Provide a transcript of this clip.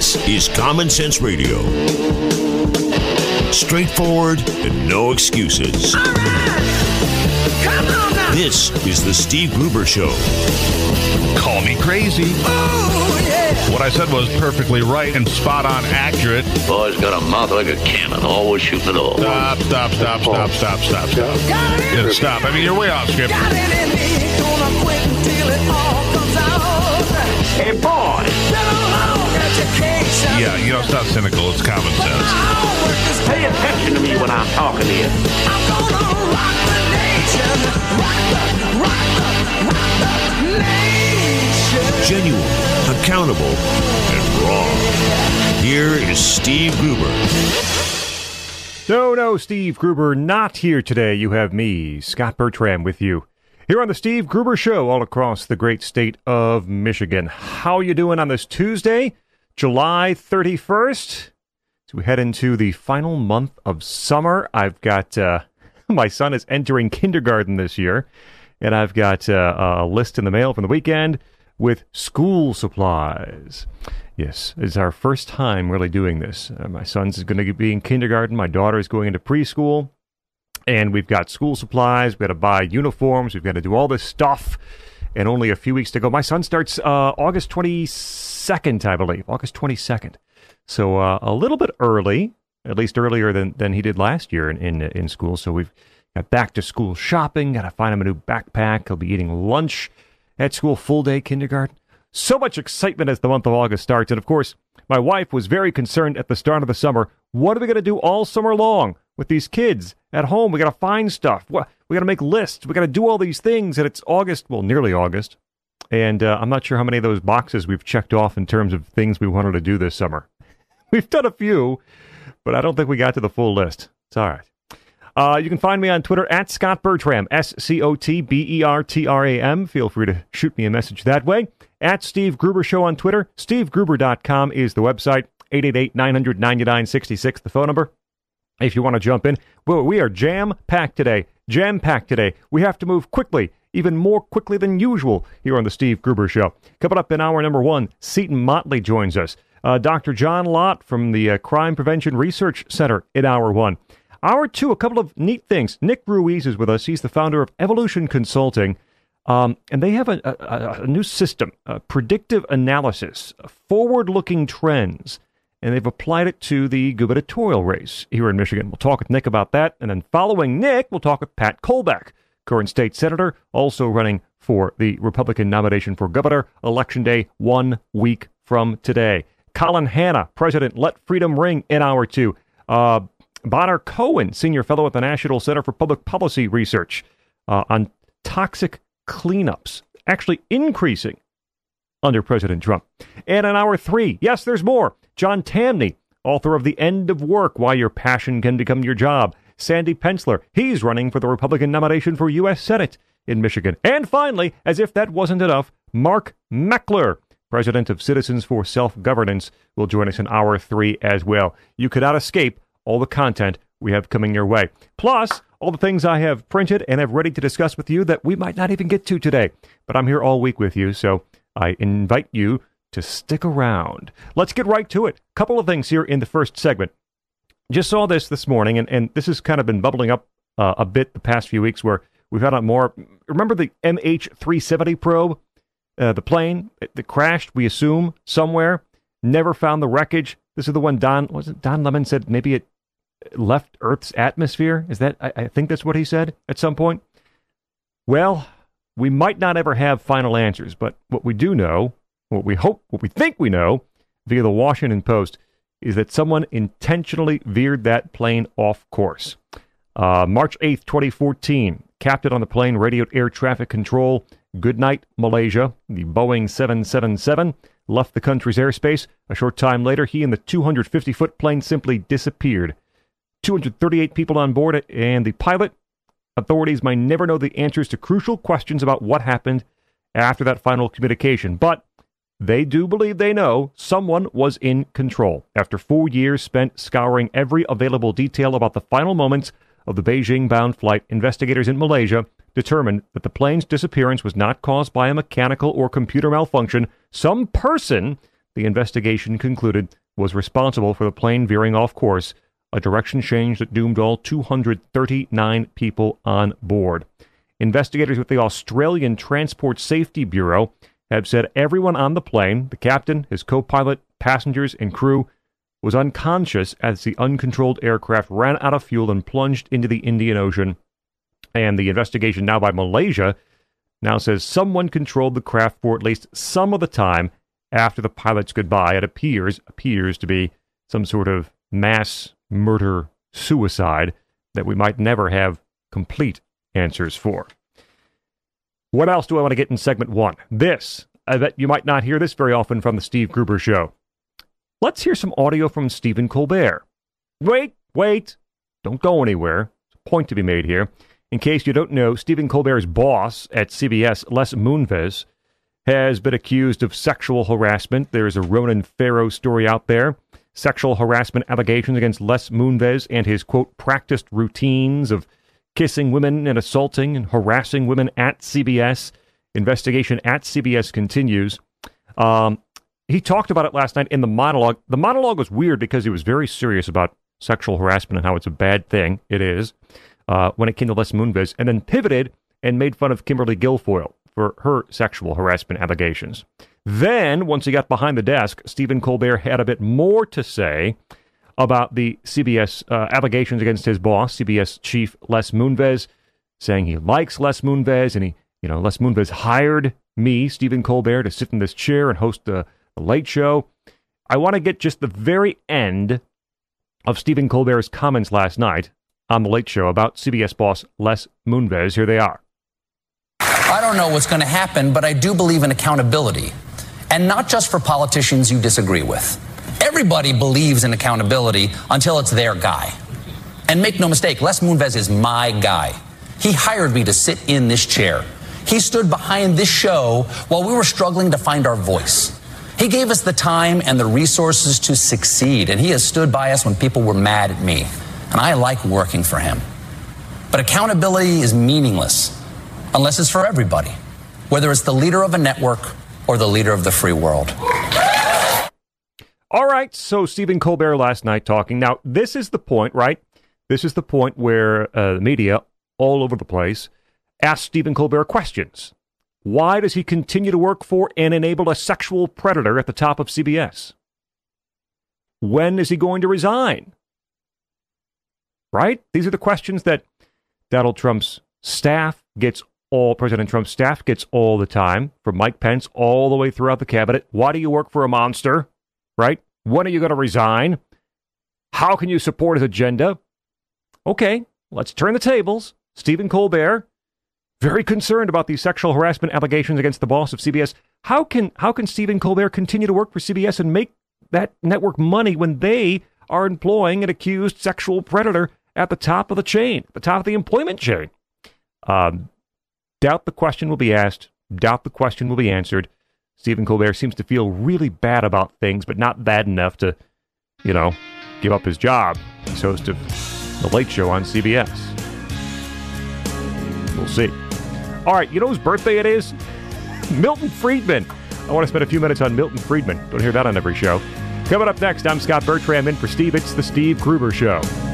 This is Common Sense Radio. Straightforward and no excuses. All right. Come on now. This is the Steve Gruber Show. Call me crazy. Oh, yeah. What I said was perfectly right and spot on accurate. Boy's got a mouth like a cannon, always shooting it all. Stop. Got it in Yeah, stop. I mean, you're way off script. Got it in me. Gonna quit until it all comes out. Hey, boy! Been a long education. Yeah, stop cynical. It's common sense. Pay attention to me when I'm talking to you. I'm gonna rock the nation. Rock the nation. Genuine, accountable, and raw. Here is Steve Gruber. No, Steve Gruber not here today. You have me, Scott Bertram, with you here on the Steve Gruber Show all across the great state of Michigan. How you doing on this Tuesday, July 31st? As we head into the final month of summer, I've got my son is entering kindergarten this year, and I've got a list in the mail from the weekend with school supplies. Yes, it's our first time really doing this. My son's going to be in kindergarten. My daughter is going into preschool. And we've got school supplies. We've got to buy uniforms. We've got to do all this stuff. And only a few weeks to go. My son starts August 22nd, I believe. August 22nd. So a little bit early, at least earlier than he did last year in school. So we've got back to school shopping. Got to find him a new backpack. He'll be eating lunch at school, full day kindergarten. So much excitement as the month of August starts. And of course, my wife was very concerned at the start of the summer. What are we going to do all summer long with these kids at home? We got to find stuff. We got to make lists. We got to do all these things. And it's August, well, nearly August. And I'm not sure how many of those boxes we've checked off in terms of things we wanted to do this summer. We've done a few, but I don't think we got to the full list. It's all right. You can find me on Twitter at Scott Bertram, SCOTBERTRAM. Feel free to shoot me a message that way. At Steve Gruber Show on Twitter. SteveGruber.com is the website. 888-900-9966, the phone number. If you want to jump in. Well, we are jam-packed today. We have to move quickly, even more quickly than usual here on the Steve Gruber Show. Coming up in hour number 1, Seton Motley joins us. Dr. John Lott from the Crime Prevention Research Center in hour 1. Hour 2, a couple of neat things. Nick Ruiz is with us. He's the founder of Evolution Consulting. And they have a new system, predictive analysis, forward-looking trends, and they've applied it to the gubernatorial race here in Michigan. We'll talk with Nick about that, and then following Nick, we'll talk with Pat Kolbeck, current state senator, also running for the Republican nomination for governor, Election Day 1 week from today. Colin Hanna, president, Let Freedom Ring in hour 2. Bonner Cohen, senior fellow at the National Center for Public Policy Research, on toxic cleanups, actually increasing under President Trump. And in hour 3, yes, there's more. John Tamney, author of The End of Work, Why Your Passion Can Become Your Job. Sandy Pensler, he's running for the Republican nomination for U.S. Senate in Michigan. And finally, as if that wasn't enough, Mark Meckler, president of Citizens for Self-Governance, will join us in hour 3 as well. You could not escape all the content we have coming your way. Plus, all the things I have printed and have ready to discuss with you that we might not even get to today. But I'm here all week with you, so I invite you to stick around. Let's get right to it. Couple of things here in the first segment. Just saw this morning, and this has kind of been bubbling up a bit the past few weeks where we've had more. Remember the MH370 probe? The plane that crashed, we assume, somewhere. Never found the wreckage. This is the one Don Lemon said maybe it left Earth's atmosphere. Is that, I think that's what he said at some point. Well, we might not ever have final answers, but what we do know, what we think we know, via the Washington Post, is that someone intentionally veered that plane off course. March 8th, 2014, captain on the plane radioed air traffic control, "Goodnight, Malaysia." The Boeing 777 left the country's airspace. A short time later, he and the 250-foot plane simply disappeared. 238 people on board, and the pilot. Authorities may never know the answers to crucial questions about what happened after that final communication, but they do believe they know someone was in control. After 4 years spent scouring every available detail about the final moments of the Beijing-bound flight, investigators in Malaysia determined that the plane's disappearance was not caused by a mechanical or computer malfunction. Some person, the investigation concluded was responsible for the plane veering off course, a direction change that doomed all 239 people on board. Investigators with the Australian Transport Safety Bureau have said everyone on the plane, the captain, his co-pilot, passengers, and crew, was unconscious as the uncontrolled aircraft ran out of fuel and plunged into the Indian Ocean. And the investigation now by Malaysia now says someone controlled the craft for at least some of the time after the pilot's goodbye. It appears to be some sort of mass murder suicide that we might never have complete answers for. What else do I want to get in segment one? This. I bet you might not hear this very often from the Steve Gruber Show. Let's hear some audio from Stephen Colbert. Wait. Don't go anywhere. There's a point to be made here. In case you don't know, Stephen Colbert's boss at CBS, Les Moonves, has been accused of sexual harassment. There's a Ronan Farrow story out there. Sexual harassment allegations against Les Moonves and his, quote, practiced routines of kissing women and assaulting and harassing women at CBS. Investigation at CBS continues. He talked about it last night in the monologue. The monologue was weird because he was very serious about sexual harassment and how it's a bad thing. It is. When it came to Les Moonves, and then pivoted and made fun of Kimberly Guilfoyle for her sexual harassment allegations. Then, once he got behind the desk, Stephen Colbert had a bit more to say about the CBS allegations against his boss, CBS chief Les Moonves, saying he likes Les Moonves, and Les Moonves hired me, Stephen Colbert, to sit in this chair and host the Late Show. I want to get just the very end of Stephen Colbert's comments last night on The Late Show about CBS boss Les Moonves. Here they are. I don't know what's going to happen, but I do believe in accountability. And not just for politicians you disagree with. Everybody believes in accountability until it's their guy. And make no mistake, Les Moonves is my guy. He hired me to sit in this chair. He stood behind this show while we were struggling to find our voice. He gave us the time and the resources to succeed, and he has stood by us when people were mad at me. And I like working for him. But accountability is meaningless unless it's for everybody, whether it's the leader of a network or the leader of the free world. All right, so Stephen Colbert last night talking. Now, this is the point, right? This is the point where the media all over the place ask Stephen Colbert questions. Why does he continue to work for and enable a sexual predator at the top of CBS? When is he going to resign? Right? These are the questions that Donald Trump's staff gets President Trump's staff gets all the time, from Mike Pence all the way throughout the cabinet. Why do you work for a monster? Right? When are you going to resign? How can you support his agenda? Okay, let's turn the tables. Stephen Colbert, very concerned about these sexual harassment allegations against the boss of CBS. How can Stephen Colbert continue to work for CBS and make that network money when they are employing an accused sexual predator at the top of the chain, the top of the employment chain? Doubt the question will be asked. Doubt the question will be answered. Stephen Colbert seems to feel really bad about things, but not bad enough to, give up his job as host of The Late Show on CBS. We'll see. All right, you know whose birthday it is? Milton Friedman. I want to spend a few minutes on Milton Friedman. Don't hear that on every show. Coming up next, I'm Scott Bertram in for Steve. It's the Steve Gruber Show.